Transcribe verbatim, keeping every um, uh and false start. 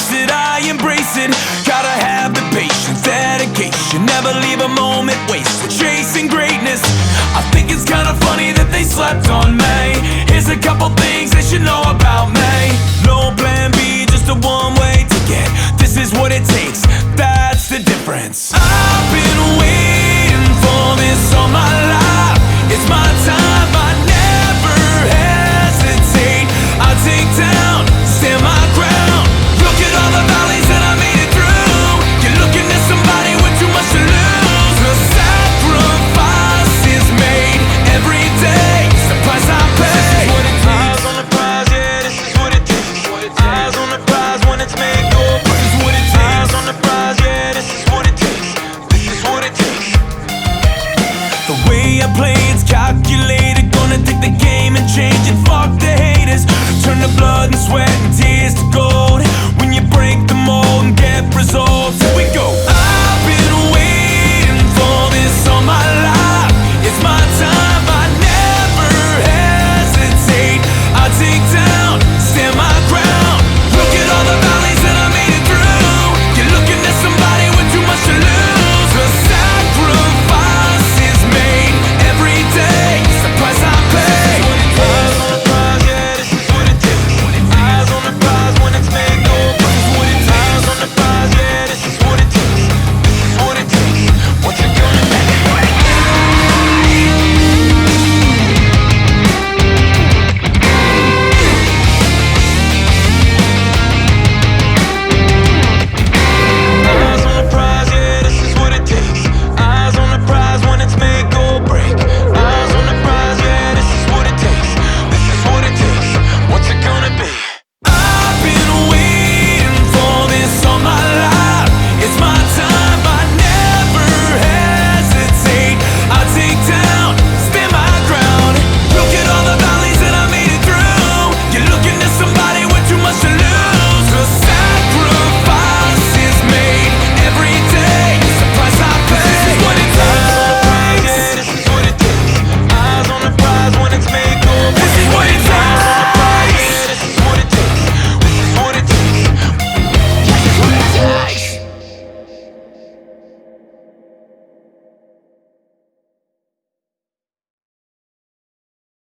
embrace it, I embrace it. Gotta have the patience, dedication, never leave a moment wasted, chasing greatness. I think it's kinda funny that they slept on me. Here's a couple things they should know about me. No plan B, just a one-way ticket. This is what it takes, that's the difference. I've been waiting for this all my life. It's my time, I never hesitate. I take down, stand my ground. Look at all the valleys that I made it through. You're looking at somebody with too much to lose. The sacrifice is made every day. It's the price I pay. This is what it takes. Eyes on the prize, yeah, this is what it takes. Eyes on the prize when it's made.